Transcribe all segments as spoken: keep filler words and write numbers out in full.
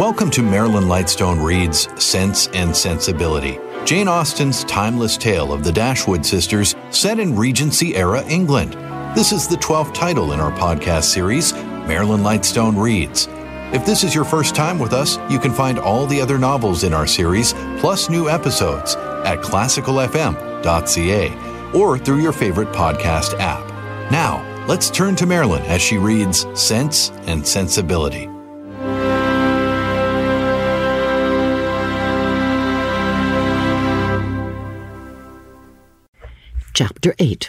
Welcome to Marilyn Lightstone Reads Sense and Sensibility, Jane Austen's timeless tale of the Dashwood sisters set in Regency-era England. This is the twelfth title in our podcast series, Marilyn Lightstone Reads. If this is your first time with us, you can find all the other novels in our series, plus new episodes, at classical f m dot c a or through your favorite podcast app. Now, let's turn to Marilyn as she reads Sense and Sensibility. Chapter eight.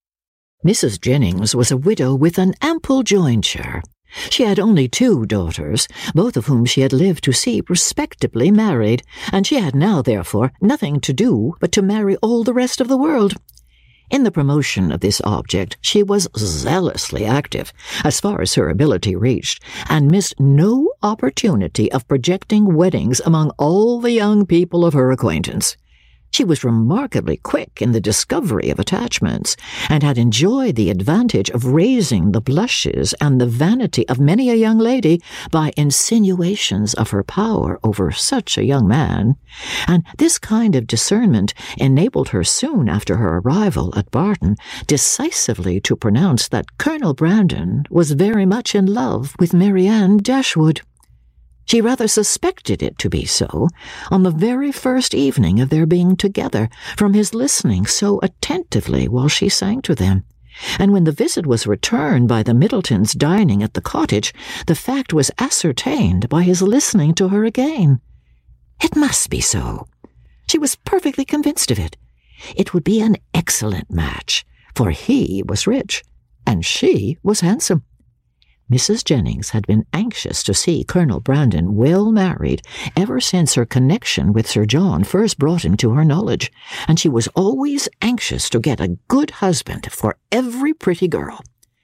Missus Jennings was a widow with an ample jointure. She had only two daughters, both of whom she had lived to see respectably married, and she had now, therefore, nothing to do but to marry all the rest of the world. In the promotion of this object she was zealously active, as far as her ability reached, and missed no opportunity of projecting weddings among all the young people of her acquaintance. She was remarkably quick in the discovery of attachments, and had enjoyed the advantage of raising the blushes and the vanity of many a young lady by insinuations of her power over such a young man, and this kind of discernment enabled her soon after her arrival at Barton decisively to pronounce that Colonel Brandon was very much in love with Marianne Dashwood. She rather suspected it to be so on the very first evening of their being together, from his listening so attentively while she sang to them. And when the visit was returned by the Middletons dining at the cottage, the fact was ascertained by his listening to her again. It must be so. She was perfectly convinced of it. It would be an excellent match, for he was rich, and she was handsome. Missus Jennings had been anxious to see Colonel Brandon well married ever since her connection with Sir John first brought him to her knowledge, and she was always anxious to get a good husband for every pretty girl.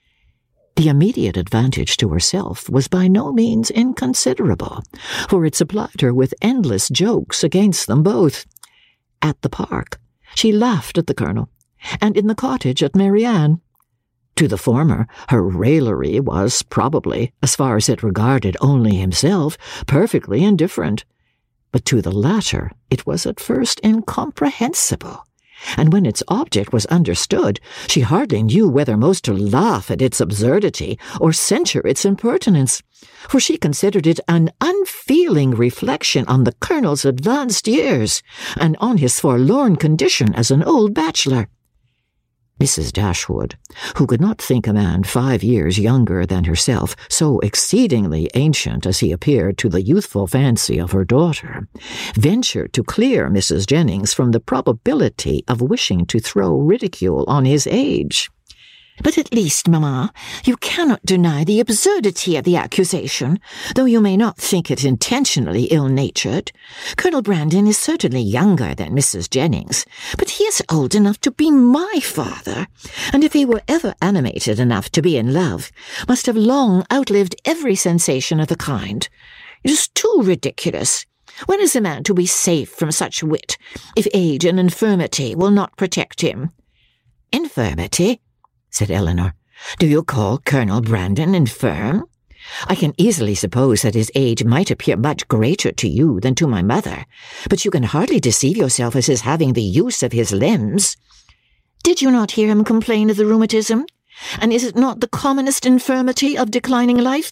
The immediate advantage to herself was by no means inconsiderable, for it supplied her with endless jokes against them both. At the park, she laughed at the Colonel, and in the cottage at Marianne. To the former, her raillery was probably, as far as it regarded only himself, perfectly indifferent. But to the latter it was at first incomprehensible, and when its object was understood, she hardly knew whether most to laugh at its absurdity or censure its impertinence, for she considered it an unfeeling reflection on the Colonel's advanced years, and on his forlorn condition as an old bachelor. Missus Dashwood, who could not think a man five years younger than herself so exceedingly ancient as he appeared to the youthful fancy of her daughter, ventured to clear Missus Jennings from the probability of wishing to throw ridicule on his age. "But at least, mamma, you cannot deny the absurdity of the accusation, though you may not think it intentionally ill-natured. Colonel Brandon is certainly younger than Missus Jennings, but he is old enough to be my father, and if he were ever animated enough to be in love, must have long outlived every sensation of the kind. It is too ridiculous. When is a man to be safe from such wit, if age and infirmity will not protect him?" "Infirmity?" said Eleanor. "Do you call Colonel Brandon infirm? I can easily suppose that his age might appear much greater to you than to my mother, but you can hardly deceive yourself as his having the use of his limbs." "Did you not hear him complain of the rheumatism? And is it not the commonest infirmity of declining life?"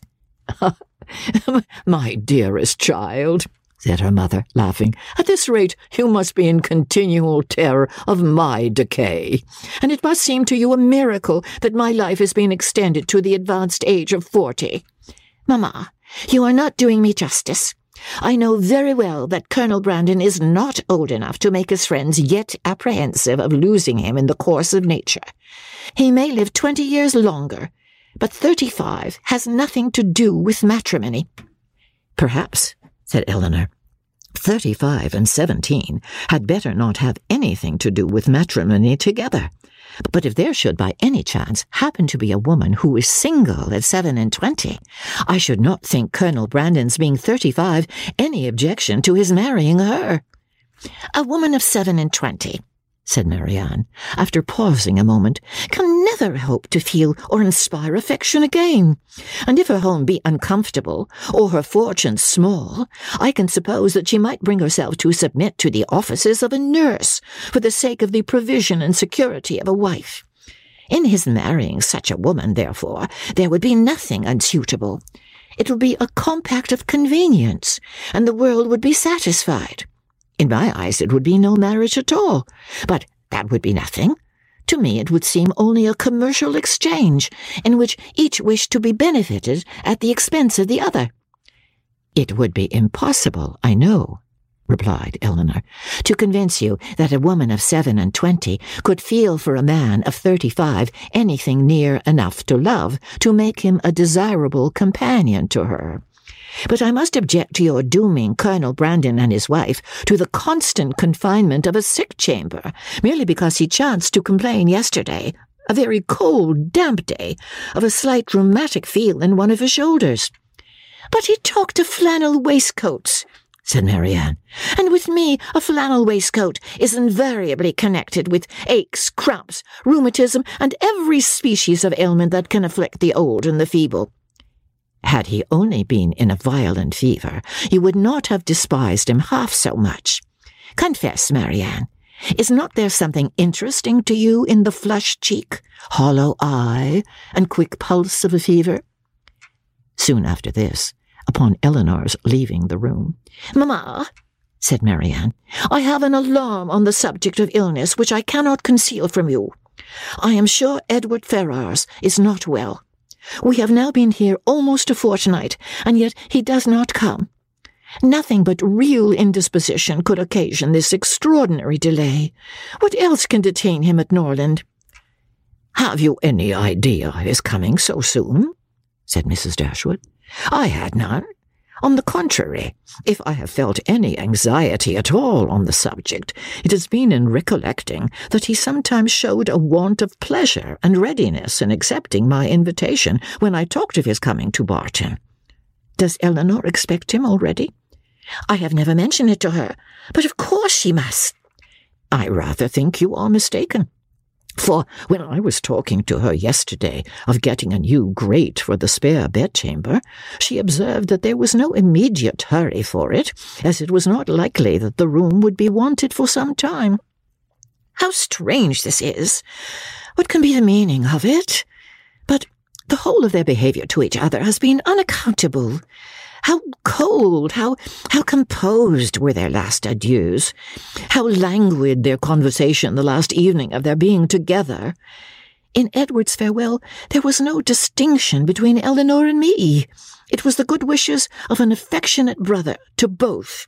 "My dearest child," said her mother, laughing, "at this rate you must be in continual terror of my decay, and it must seem to you a miracle that my life has been extended to the advanced age of forty." "Mamma, you are not doing me justice. I know very well that Colonel Brandon is not old enough to make his friends yet apprehensive of losing him in the course of nature. He may live twenty years longer, but thirty-five has nothing to do with matrimony." "Perhaps," said Eleanor, "thirty-five and seventeen had better not have anything to do with matrimony together. But if there should by any chance happen to be a woman who is single at seven and twenty, I should not think Colonel Brandon's being thirty-five any objection to his marrying her." "A woman of seven and twenty," said Marianne, after pausing a moment, "can never never hope to feel or inspire affection again. And if her home be uncomfortable, or her fortune small, I can suppose that she might bring herself to submit to the offices of a nurse for the sake of the provision and security of a wife. In his marrying such a woman, therefore, there would be nothing unsuitable. It would be a compact of convenience, and the world would be satisfied. In my eyes it would be no marriage at all, but that would be nothing. To me it would seem only a commercial exchange, in which each wished to be benefited at the expense of the other. It would be impossible, I know, replied Eleanor, to convince you that a woman of seven and twenty could feel for a man of thirty-five anything near enough to love to make him a desirable companion to her. But I must object to your dooming Colonel Brandon and his wife to the constant confinement of a sick chamber, merely because he chanced to complain yesterday, a very cold, damp day, of a slight rheumatic feel in one of his shoulders. But he talked of flannel waistcoats, said Marianne, and with me a flannel waistcoat is invariably connected with aches, cramps, rheumatism, and every species of ailment that can afflict the old and the feeble. Had he only been in a violent fever, you would not have despised him half so much. Confess, Marianne, is not there something interesting to you in the flushed cheek, hollow eye, and quick pulse of a fever? Soon after this, upon Eleanor's leaving the room, "Mamma," said Marianne, "I have an alarm on the subject of illness which I cannot conceal from you. I am sure Edward Ferrars is not well. We have now been here almost a fortnight, and yet he does not come. Nothing but real indisposition could occasion this extraordinary delay. What else can detain him at Norland?" "Have you any idea of his coming so soon?" said Missus Dashwood. "I had none. On the contrary, if I have felt any anxiety at all on the subject, it has been in recollecting that he sometimes showed a want of pleasure and readiness in accepting my invitation when I talked of his coming to Barton. Does Eleanor expect him already?" "I have never mentioned it to her, but of course she must." "I rather think you are mistaken. For when I was talking to her yesterday of getting a new grate for the spare bedchamber, she observed that there was no immediate hurry for it, as it was not likely that the room would be wanted for some time." "How strange this is! What can be the meaning of it? But the whole of their behaviour to each other has been unaccountable. How cold, how, how composed were their last adieus. How languid their conversation the last evening of their being together. In Edward's farewell there was no distinction between Eleanor and me. It was the good wishes of an affectionate brother to both.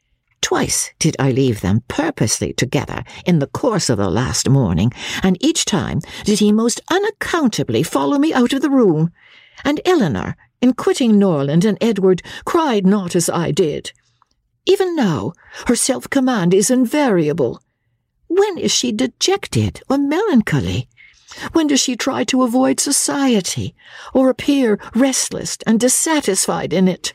Twice did I leave them purposely together in the course of the last morning, and each time did he most unaccountably follow me out of the room. And Eleanor, in quitting Norland and Edward, cried not as I did. Even now, her self-command is invariable. When is she dejected or melancholy? When does she try to avoid society, or appear restless and dissatisfied in it?"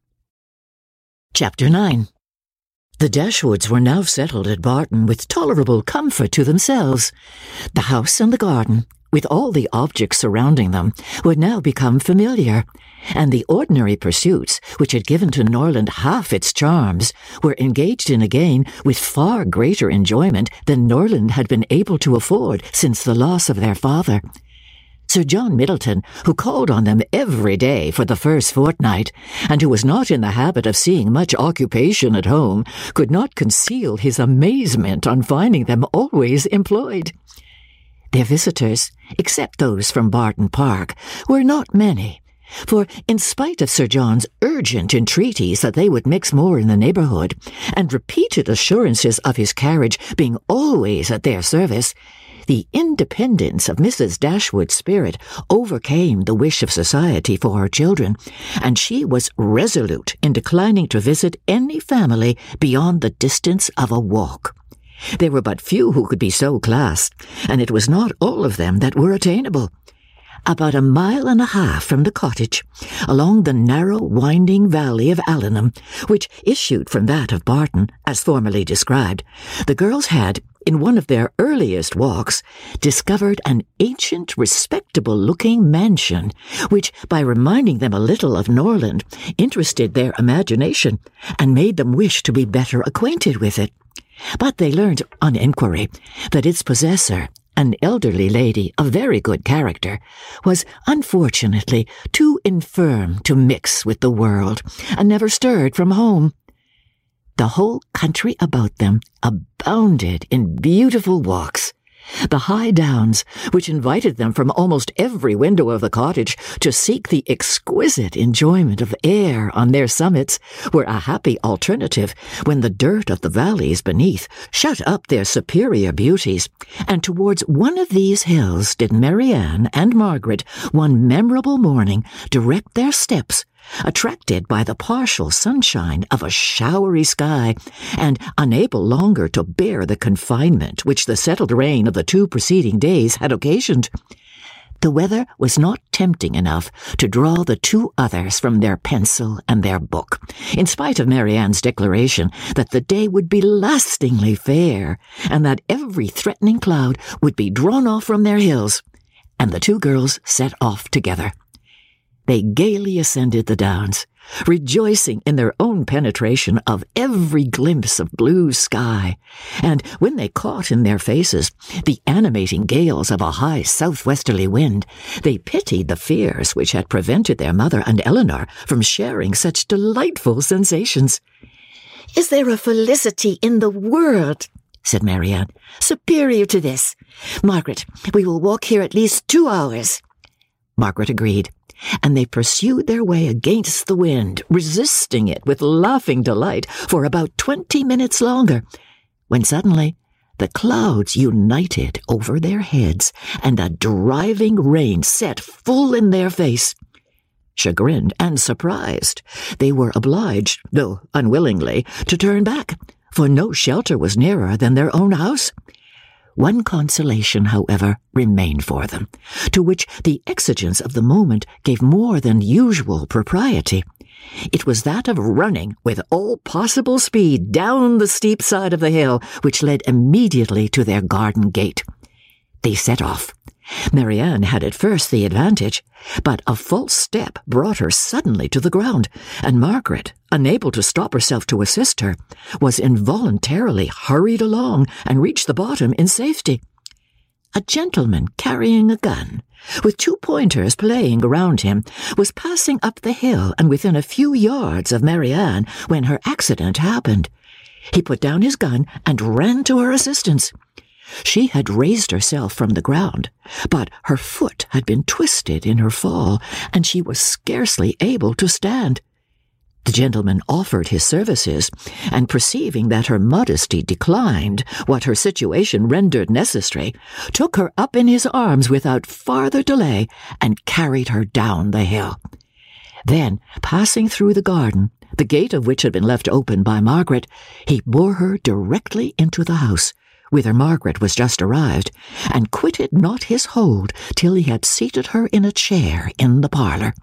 Chapter nine. The Dashwoods were now settled at Barton with tolerable comfort to themselves. The house and the garden, with all the objects surrounding them, would now become familiar, and the ordinary pursuits, which had given to Norland half its charms, were engaged in again with far greater enjoyment than Norland had been able to afford since the loss of their father. Sir John Middleton, who called on them every day for the first fortnight, and who was not in the habit of seeing much occupation at home, could not conceal his amazement on finding them always employed. Their visitors, except those from Barton Park, were not many, for in spite of Sir John's urgent entreaties that they would mix more in the neighbourhood, and repeated assurances of his carriage being always at their service, the independence of Missus Dashwood's spirit overcame the wish of society for her children, and she was resolute in declining to visit any family beyond the distance of a walk. There were but few who could be so classed, and it was not all of them that were attainable. About a mile and a half from the cottage, along the narrow, winding valley of Allenham, which issued from that of Barton, as formerly described, the girls had, in one of their earliest walks, discovered an ancient, respectable-looking mansion, which, by reminding them a little of Norland, interested their imagination and made them wish to be better acquainted with it. But they learned, on inquiry, that its possessor, an elderly lady of very good character, was unfortunately too infirm to mix with the world, and never stirred from home. The whole country about them abounded in beautiful walks. The high downs, which invited them from almost every window of the cottage to seek the exquisite enjoyment of air on their summits, were a happy alternative when the dirt of the valleys beneath shut up their superior beauties, and towards one of these hills did Marianne and Margaret one memorable morning direct their steps, attracted by the partial sunshine of a showery sky, and unable longer to bear the confinement which the settled rain of the two preceding days had occasioned. The weather was not tempting enough to draw the two others from their pencil and their book, in spite of Marianne's declaration that the day would be lastingly fair, and that every threatening cloud would be drawn off from their hills, and the two girls set off together. They gaily ascended the downs, rejoicing in their own penetration of every glimpse of blue sky, and when they caught in their faces the animating gales of a high southwesterly wind, they pitied the fears which had prevented their mother and Eleanor from sharing such delightful sensations. "Is there a felicity in the world," said Marianne, "superior to this? Margaret, we will walk here at least two hours." Margaret agreed, and they pursued their way against the wind, resisting it with laughing delight for about twenty minutes longer, when suddenly the clouds united over their heads, and a driving rain set full in their face. Chagrined and surprised, they were obliged, though unwillingly, to turn back, for no shelter was nearer than their own house. One consolation, however, remained for them, to which the exigence of the moment gave more than usual propriety. It was that of running with all possible speed down the steep side of the hill which led immediately to their garden gate. They set off. Marianne had at first the advantage, but a false step brought her suddenly to the ground, and Margaret, unable to stop herself to assist her, was involuntarily hurried along and reached the bottom in safety. A gentleman carrying a gun, with two pointers playing around him, was passing up the hill and within a few yards of Marianne when her accident happened. He put down his gun and ran to her assistance. She had raised herself from the ground, but her foot had been twisted in her fall, and she was scarcely able to stand. The gentleman offered his services, and perceiving that her modesty declined what her situation rendered necessary, took her up in his arms without farther delay and carried her down the hill. Then, passing through the garden, the gate of which had been left open by Margaret, he bore her directly into the house, whither Margaret was just arrived, and quitted not his hold till he had seated her in a chair in the parlour.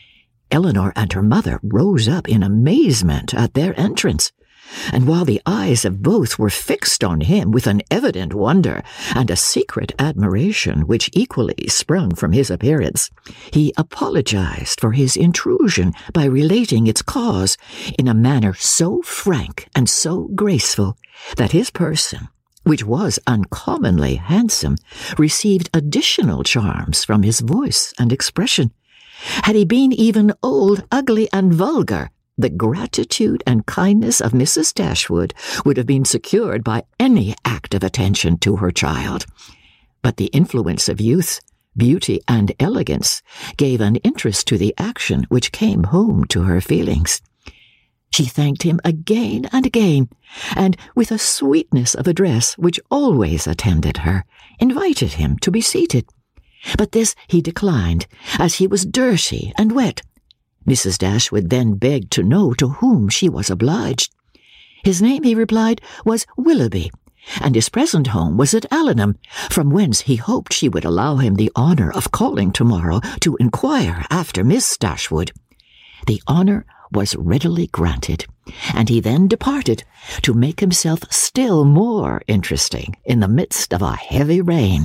Eleanor and her mother rose up in amazement at their entrance, and while the eyes of both were fixed on him with an evident wonder and a secret admiration which equally sprung from his appearance, he apologized for his intrusion by relating its cause in a manner so frank and so graceful that his person, which was uncommonly handsome, received additional charms from his voice and expression. Had he been even old, ugly, and vulgar, the gratitude and kindness of Missus Dashwood would have been secured by any act of attention to her child. But the influence of youth, beauty, and elegance gave an interest to the action which came home to her feelings. She thanked him again and again, and, with a sweetness of address which always attended her, invited him to be seated. But this he declined, as he was dirty and wet. Missus Dashwood then begged to know to whom she was obliged. His name, he replied, was Willoughby, and his present home was at Allenham, from whence he hoped she would allow him the honour of calling tomorrow to inquire after Miss Dashwood. The honour was readily granted, and he then departed to make himself still more interesting in the midst of a heavy rain.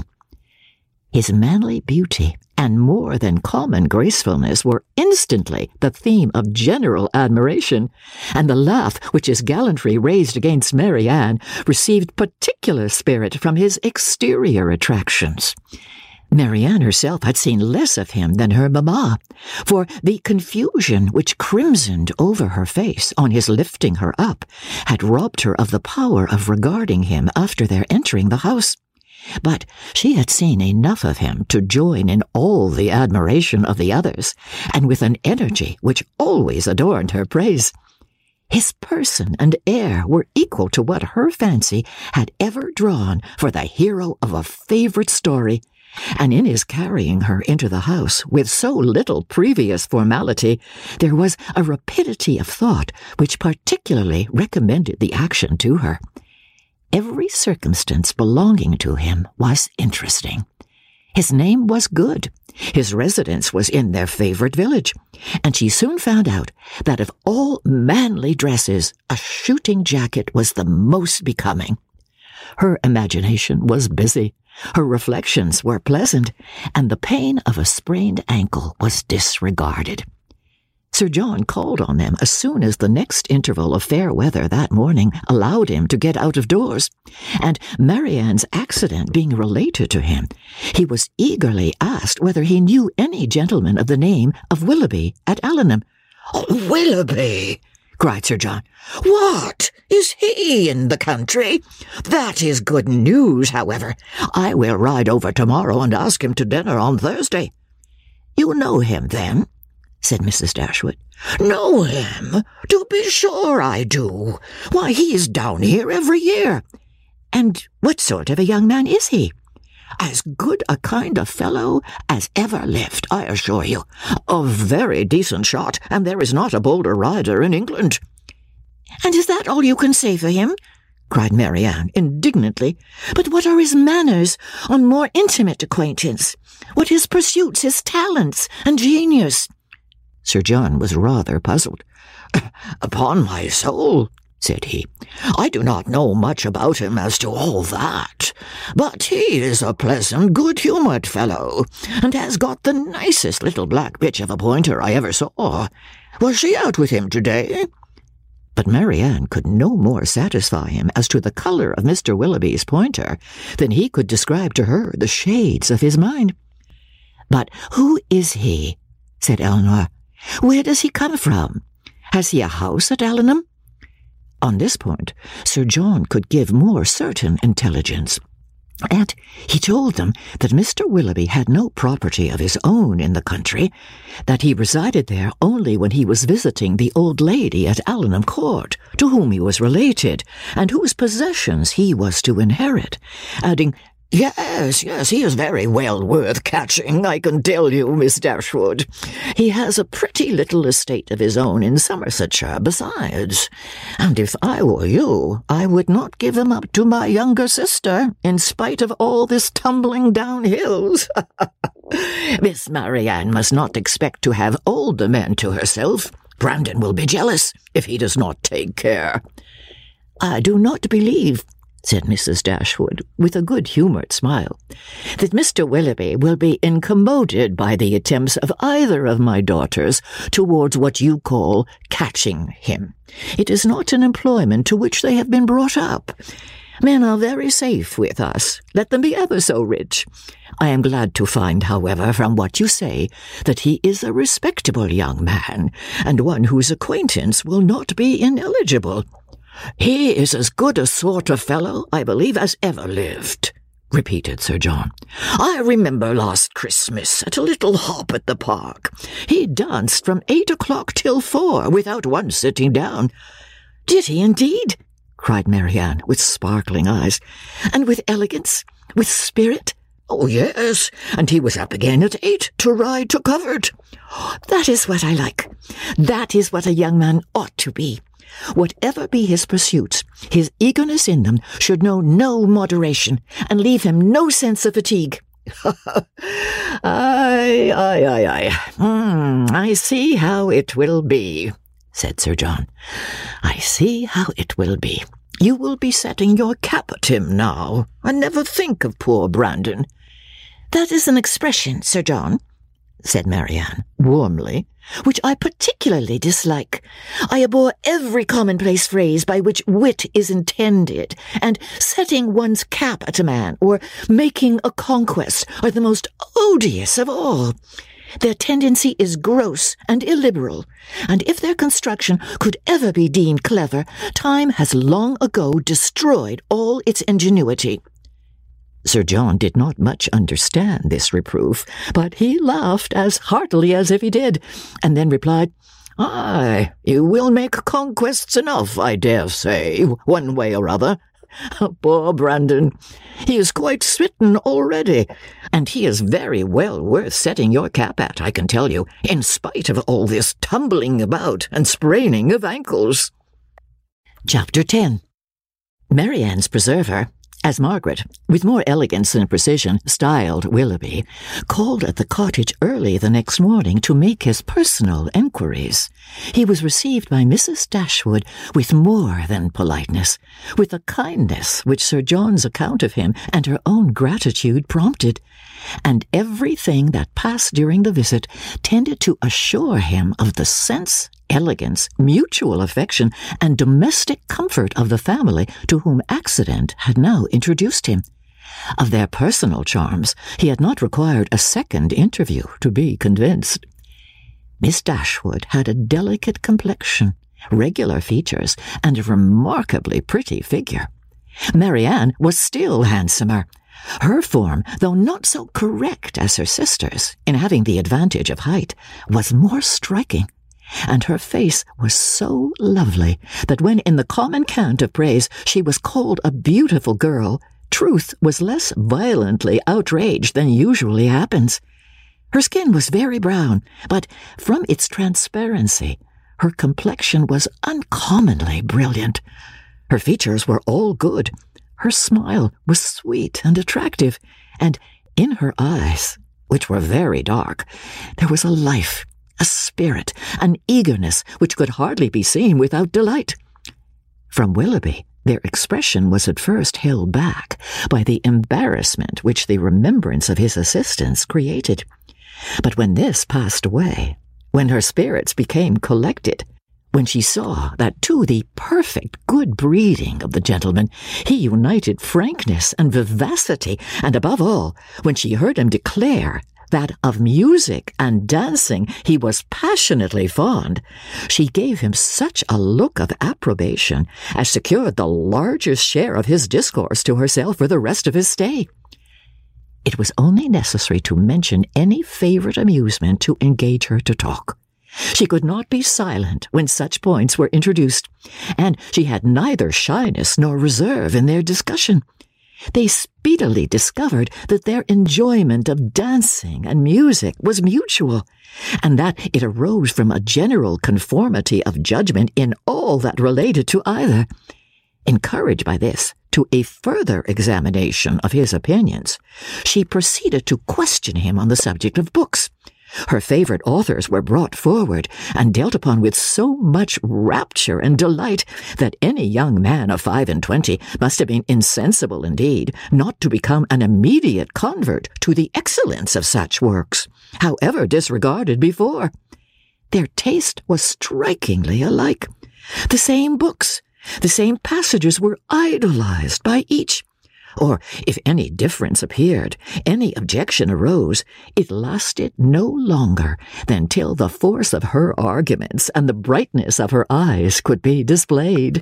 His manly beauty and more than common gracefulness were instantly the theme of general admiration, and the laugh which his gallantry raised against Marianne received particular spirit from his exterior attractions. Marianne herself had seen less of him than her mamma, for the confusion which crimsoned over her face on his lifting her up had robbed her of the power of regarding him after their entering the house. But she had seen enough of him to join in all the admiration of the others, and with an energy which always adorned her praise. His person and air were equal to what her fancy had ever drawn for the hero of a favourite story, and in his carrying her into the house with so little previous formality, there was a rapidity of thought which particularly recommended the action to her. Every circumstance belonging to him was interesting. His name was good, his residence was in their favourite village, and she soon found out that of all manly dresses, a shooting jacket was the most becoming. Her imagination was busy, her reflections were pleasant, and the pain of a sprained ankle was disregarded. Sir John called on them as soon as the next interval of fair weather that morning allowed him to get out of doors, and Marianne's accident being related to him, he was eagerly asked whether he knew any gentleman of the name of Willoughby at Allenham. "Oh, Willoughby!" cried Sir John. "What? Is he in the country? That is good news, however. I will ride over tomorrow and ask him to dinner on Thursday." "You know him, then?" said Missus Dashwood. "Know him? To be sure I do. Why, he is down here every year." "And what sort of a young man is he?" "As good a kind of fellow as ever lived, I assure you. A very decent shot, and there is not a bolder rider in England." "And is that all you can say for him?" cried Marianne indignantly. "But what are his manners on more intimate acquaintance? What his pursuits, his talents, and genius?" Sir John was rather puzzled. "Upon my soul," said he, "I do not know much about him as to all that, but he is a pleasant, good-humoured fellow, and has got the nicest little black bitch of a pointer I ever saw. Was she out with him today?" But Marianne could no more satisfy him as to the colour of Mister Willoughby's pointer than he could describe to her the shades of his mind. "But who is he?" said Elinor. "Where does he come from? Has he a house at Allenham?" On this point, Sir John could give more certain intelligence, and he told them that Mister Willoughby had no property of his own in the country, that he resided there only when he was visiting the old lady at Allenham Court, to whom he was related, and whose possessions he was to inherit, adding, "Yes, yes, he is very well worth catching, I can tell you, Miss Dashwood. He has a pretty little estate of his own in Somersetshire besides, and if I were you, I would not give him up to my younger sister, in spite of all this tumbling down hills. Miss Marianne must not expect to have older men to herself. Brandon will be jealous if he does not take care." "I do not believe," said Missus Dashwood, with a good-humoured smile, "that Mister Willoughby will be incommoded by the attempts of either of my daughters towards what you call catching him. It is not an employment to which they have been brought up. Men are very safe with us, let them be ever so rich. I am glad to find, however, from what you say, that he is a respectable young man, and one whose acquaintance will not be ineligible." "He is as good a sort of fellow, I believe, as ever lived," repeated Sir John. "I remember last Christmas at a little hop at the park. He danced from eight o'clock till four without once sitting down." "Did he indeed?" cried Marianne, with sparkling eyes. "And with elegance, with spirit?" "Oh, yes, and he was up again at eight to ride to Covert." "That is what I like. That is what a young man ought to be. Whatever be his pursuits, his eagerness in them should know no moderation, and leave him no sense of fatigue. Aye, aye, aye, aye. Hmm, I see how it will be, said Sir John. I see how it will be. You will be setting your cap at him now, and never think of poor Brandon. That is an expression, Sir John, said Marianne, warmly, which I particularly dislike. I abhor every commonplace phrase by which wit is intended, and setting one's cap at a man, or making a conquest, are the most odious of all. Their tendency is gross and illiberal, and if their construction could ever be deemed clever, time has long ago destroyed all its ingenuity. Sir John did not much understand this reproof, but he laughed as heartily as if he did, and then replied, Aye, you will make conquests enough, I dare say, one way or other. Poor Brandon, he is quite smitten already, and he is very well worth setting your cap at, I can tell you, in spite of all this tumbling about and spraining of ankles. Chapter ten. Marianne's preserver, as Margaret, with more elegance than precision, styled Willoughby, called at the cottage early the next morning to make his personal enquiries. He was received by Missus Dashwood with more than politeness, with a kindness which Sir John's account of him and her own gratitude prompted, and everything that passed during the visit tended to assure him of the sense, elegance, mutual affection, and domestic comfort of the family to whom accident had now introduced him. Of their personal charms he had not required a second interview to be convinced. Miss Dashwood had a delicate complexion, regular features, and a remarkably pretty figure. Marianne was still handsomer. Her form, though not so correct as her sister's, in having the advantage of height, was more striking, and her face was so lovely that when in the common cant of praise she was called a beautiful girl, truth was less violently outraged than usually happens. Her skin was very brown, but from its transparency, her complexion was uncommonly brilliant. Her features were all good. Her smile was sweet and attractive, and in her eyes, which were very dark, there was a life, a spirit, an eagerness which could hardly be seen without delight. From Willoughby, their expression was at first held back by the embarrassment which the remembrance of his assistance created. But when this passed away, when her spirits became collected, when she saw that to the perfect good breeding of the gentleman he united frankness and vivacity, and above all, when she heard him declare that of music and dancing he was passionately fond, she gave him such a look of approbation as secured the largest share of his discourse to herself for the rest of his stay. It was only necessary to mention any favourite amusement to engage her to talk. She could not be silent when such points were introduced, and she had neither shyness nor reserve in their discussion. They speedily discovered that their enjoyment of dancing and music was mutual, and that it arose from a general conformity of judgment in all that related to either. Encouraged by this to a further examination of his opinions, she proceeded to question him on the subject of books. Her favourite authors were brought forward and dealt upon with so much rapture and delight that any young man of five and twenty must have been insensible indeed not to become an immediate convert to the excellence of such works, however disregarded before. Their taste was strikingly alike. The same books, the same passages were idolized by each. Or, if any difference appeared, any objection arose, it lasted no longer than till the force of her arguments and the brightness of her eyes could be displayed.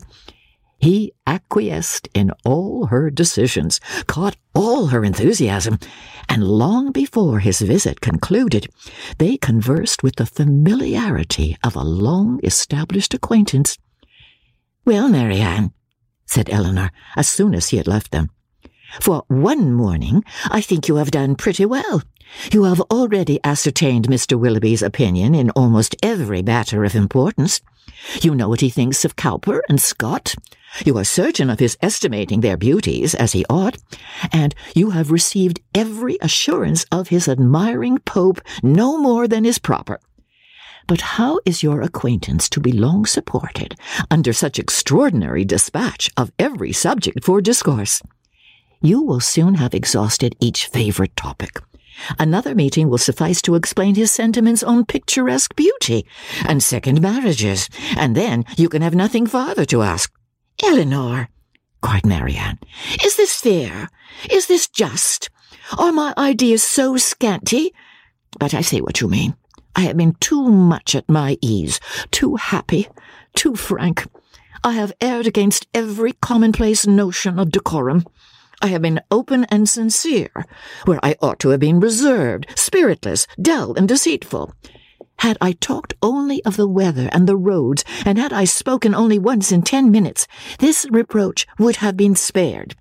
He acquiesced in all her decisions, caught all her enthusiasm, and long before his visit concluded, they conversed with the familiarity of a long-established acquaintance. "Well, Marianne," said Elinor, as soon as he had left them, "for one morning I think you have done pretty well. You have already ascertained Mister Willoughby's opinion in almost every matter of importance. You know what he thinks of Cowper and Scott. You are certain of his estimating their beauties as he ought, and you have received every assurance of his admiring Pope no more than is proper. But how is your acquaintance to be long supported under such extraordinary dispatch of every subject for discourse? You will soon have exhausted each favourite topic. Another meeting will suffice to explain his sentiments on picturesque beauty and second marriages, and then you can have nothing farther to ask. Eleanor, cried Marianne, is this fair? Is this just? Are my ideas so scanty? But I see what you mean. I have been too much at my ease, too happy, too frank. I have erred against every commonplace notion of decorum. I have been open and sincere, where I ought to have been reserved, spiritless, dull, and deceitful. Had I talked only of the weather and the roads, and had I spoken only once in ten minutes, this reproach would have been spared.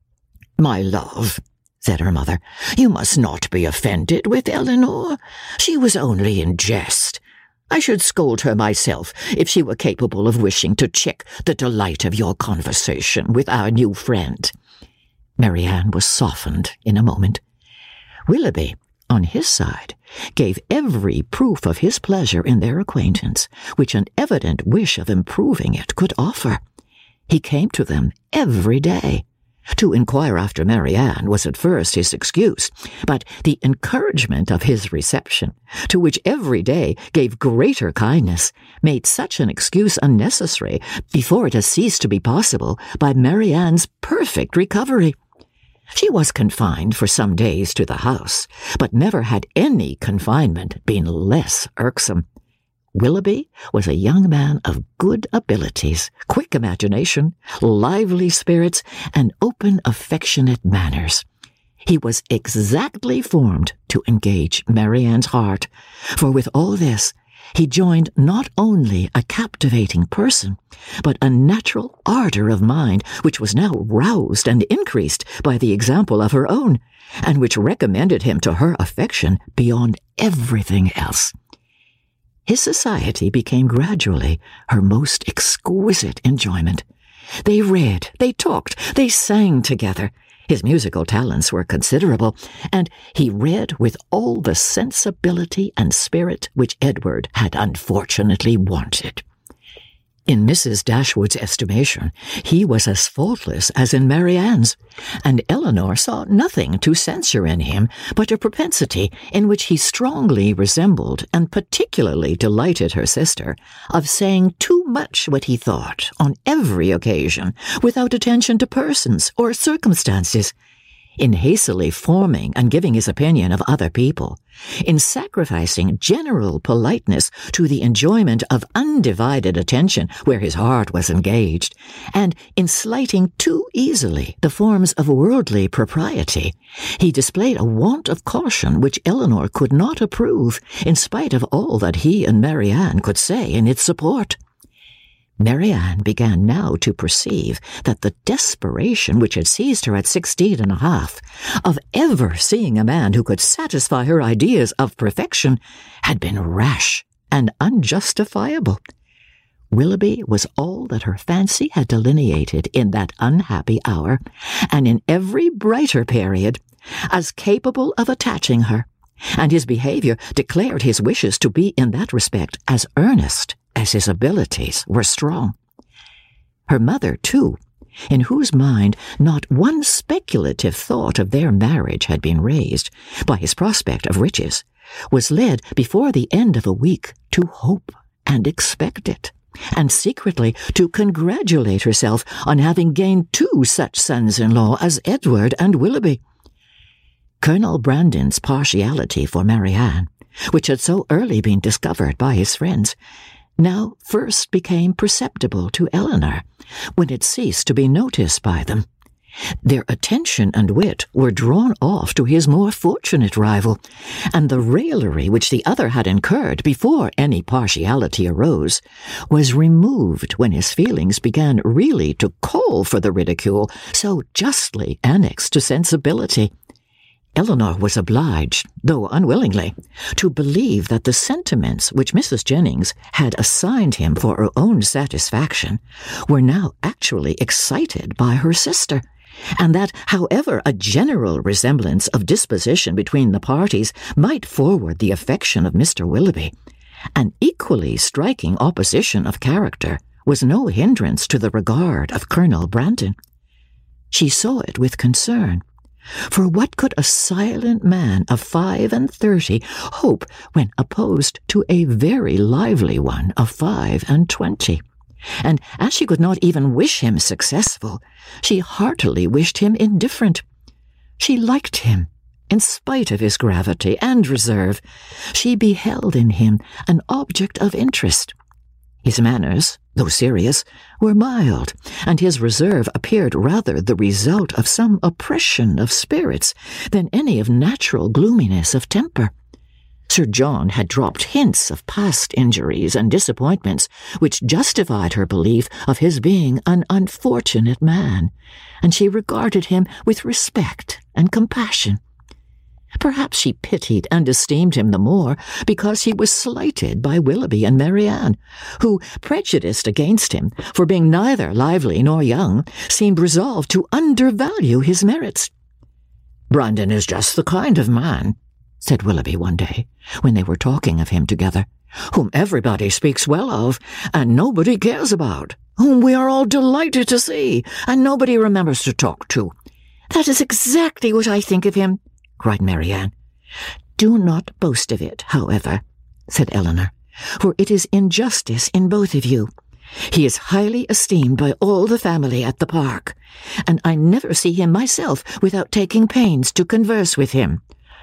My love, said her mother, you must not be offended with Eleanor. She was only in jest. I should scold her myself if she were capable of wishing to check the delight of your conversation with our new friend. Marianne was softened in a moment. Willoughby, on his side, gave every proof of his pleasure in their acquaintance, which an evident wish of improving it could offer. He came to them every day. To inquire after Marianne was at first his excuse, but the encouragement of his reception, to which every day gave greater kindness, made such an excuse unnecessary before it has ceased to be possible by Marianne's perfect recovery. She was confined for some days to the house, but never had any confinement been less irksome. Willoughby was a young man of good abilities, quick imagination, lively spirits, and open, affectionate manners. He was exactly formed to engage Marianne's heart, for with all this, he joined not only a captivating person, but a natural ardour of mind which was now roused and increased by the example of her own, and which recommended him to her affection beyond everything else. His society became gradually her most exquisite enjoyment. They read, they talked, they sang together. His musical talents were considerable, and he read with all the sensibility and spirit which Edward had unfortunately wanted. In Missus Dashwood's estimation, he was as faultless as in Marianne's, and Eleanor saw nothing to censure in him but a propensity in which he strongly resembled and particularly delighted her sister, of saying too much what he thought on every occasion, without attention to persons or circumstances, in hastily forming and giving his opinion of other people, in sacrificing general politeness to the enjoyment of undivided attention where his heart was engaged, and in slighting too easily the forms of worldly propriety. He displayed a want of caution which Eleanor could not approve, in spite of all that he and Marianne could say in its support. Marianne began now to perceive that the desperation which had seized her at sixteen and a half, of ever seeing a man who could satisfy her ideas of perfection, had been rash and unjustifiable. Willoughby was all that her fancy had delineated in that unhappy hour, and in every brighter period, as capable of attaching her, and his behaviour declared his wishes to be in that respect as earnest as his abilities were strong. Her mother, too, in whose mind not one speculative thought of their marriage had been raised by his prospect of riches, was led before the end of a week to hope and expect it, and secretly to congratulate herself on having gained two such sons-in-law as Edward and Willoughby. Colonel Brandon's partiality for Marianne, which had so early been discovered by his friends, now first became perceptible to Eleanor, when it ceased to be noticed by them. Their attention and wit were drawn off to his more fortunate rival, and the raillery which the other had incurred before any partiality arose was removed when his feelings began really to call for the ridicule so justly annexed to sensibility. Eleanor was obliged, though unwillingly, to believe that the sentiments which Missus Jennings had assigned him for her own satisfaction were now actually excited by her sister, and that, however a general resemblance of disposition between the parties might forward the affection of Mister Willoughby, an equally striking opposition of character was no hindrance to the regard of Colonel Brandon. She saw it with concern. For what could a silent man of five and thirty hope when opposed to a very lively one of five and twenty? And as she could not even wish him successful, she heartily wished him indifferent. She liked him, in spite of his gravity and reserve. She beheld in him an object of interest. His manners, though serious, were mild, and his reserve appeared rather the result of some oppression of spirits than any of natural gloominess of temper. Sir John had dropped hints of past injuries and disappointments which justified her belief of his being an unfortunate man, and she regarded him with respect and compassion. Perhaps she pitied and esteemed him the more because he was slighted by Willoughby and Marianne, who, prejudiced against him for being neither lively nor young, seemed resolved to undervalue his merits. "Brandon is just the kind of man," said Willoughby one day, when they were talking of him together, "whom everybody speaks well of, and nobody cares about, whom we are all delighted to see, and nobody remembers to talk to." "That is exactly what I think of him," cried Marianne. "Do not boast of it, however," said Eleanor, "for it is injustice in both of you. He is highly esteemed by all the family at the park, and I never see him myself without taking pains to converse with him."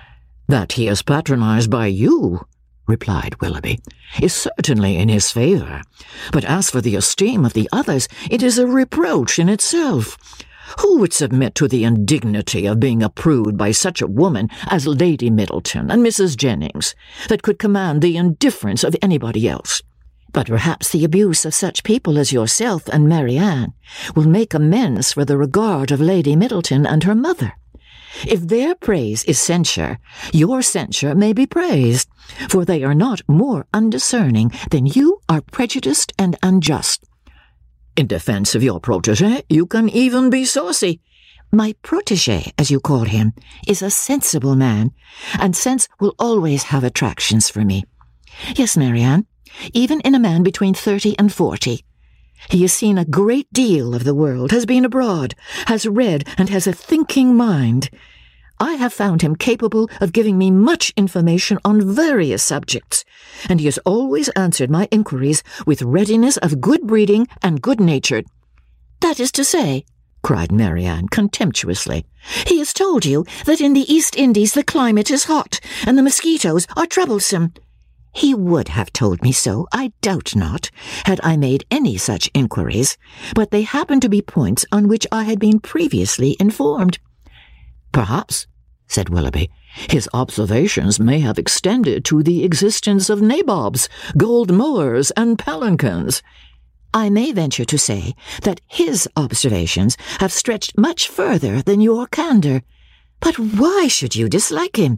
"That he is patronized by you," replied Willoughby, "is certainly in his favour, but as for the esteem of the others, it is a reproach in itself. Who would submit to the indignity of being approved by such a woman as Lady Middleton and Missus Jennings, that could command the indifference of anybody else? But perhaps the abuse of such people as yourself and Marianne will make amends for the regard of Lady Middleton and her mother. If their praise is censure, your censure may be praised, for they are not more undiscerning than you are prejudiced and unjust. In defense of your protégé, you can even be saucy." "My protégé, as you call him, is a sensible man, and sense will always have attractions for me. Yes, Marianne, even in a man between thirty and forty. He has seen a great deal of the world, has been abroad, has read, and has a thinking mind. I have found him capable of giving me much information on various subjects, and he has always answered my inquiries with readiness of good breeding and good-natured." "That is to say," cried Marianne contemptuously, "he has told you that in the East Indies the climate is hot, and the mosquitoes are troublesome." "He would have told me so, I doubt not, had I made any such inquiries, but they happen to be points on which I had been previously informed." "Perhaps," said Willoughby, "his observations may have extended to the existence of nabobs, gold mowers, and palanquins." "I may venture to say that his observations have stretched much further than your candour. But why should you dislike him?"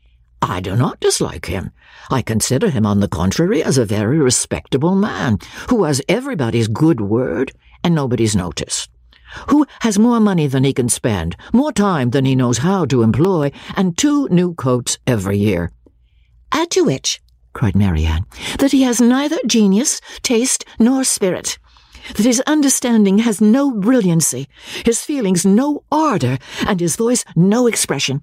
"I do not dislike him. I consider him, on the contrary, as a very respectable man, who has everybody's good word and nobody's notice, who has more money than he can spend, more time than he knows how to employ, and two new coats every year." "Add to which," cried Marianne, "that he has neither genius, taste, nor spirit, that his understanding has no brilliancy, his feelings no ardour, and his voice no expression."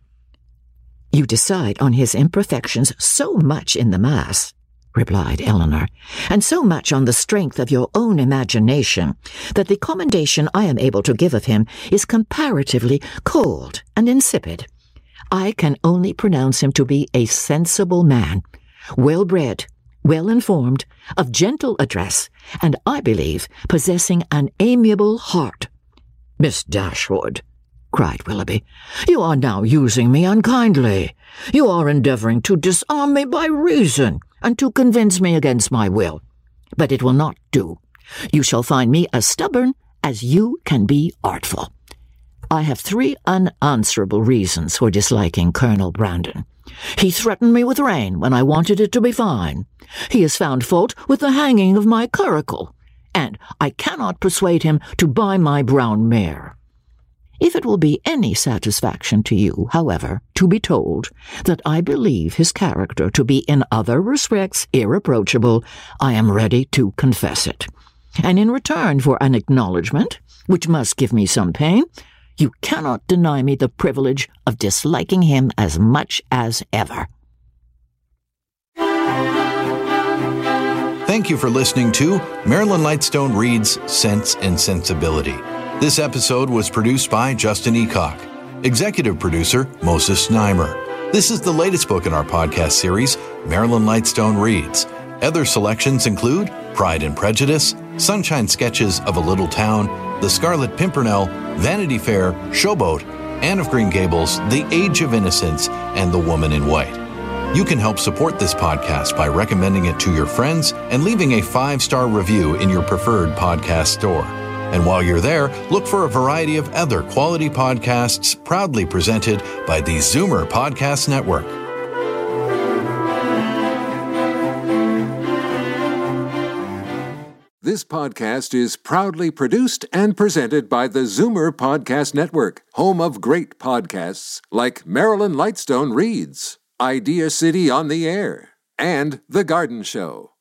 "You decide on his imperfections so much in the mass," replied Eleanor, "and so much on the strength of your own imagination, that the commendation I am able to give of him is comparatively cold and insipid. I can only pronounce him to be a sensible man, well-bred, well-informed, of gentle address, and I believe possessing an amiable heart." "Miss Dashwood," cried Willoughby, "you are now using me unkindly. You are endeavouring to disarm me by reason, and to convince me against my will. But it will not do. You shall find me as stubborn as you can be artful." I have three unanswerable reasons for disliking Colonel Brandon. He threatened me with rain when I wanted it to be fine. He has found fault with the hanging of my curricle, and I cannot persuade him to buy my brown mare. If it will be any satisfaction to you, however, to be told that I believe his character to be in other respects irreproachable, I am ready to confess it. And in return for an acknowledgment, which must give me some pain, you cannot deny me the privilege of disliking him as much as ever. Thank you for listening to Marilyn Lightstone Reads Sense and Sensibility. This episode was produced by Justin Eacock. Executive producer, Moses Znaimer. This is the latest book in our podcast series, Marilyn Lightstone Reads. Other selections include Pride and Prejudice, Sunshine Sketches of a Little Town, The Scarlet Pimpernel, Vanity Fair, Showboat, Anne of Green Gables, The Age of Innocence, and The Woman in White. You can help support this podcast by recommending it to your friends and leaving a five-star review in your preferred podcast store. And while you're there, look for a variety of other quality podcasts proudly presented by the Zoomer Podcast Network. This podcast is proudly produced and presented by the Zoomer Podcast Network, home of great podcasts like Marilyn Lightstone Reads, Idea City on the Air, and The Garden Show.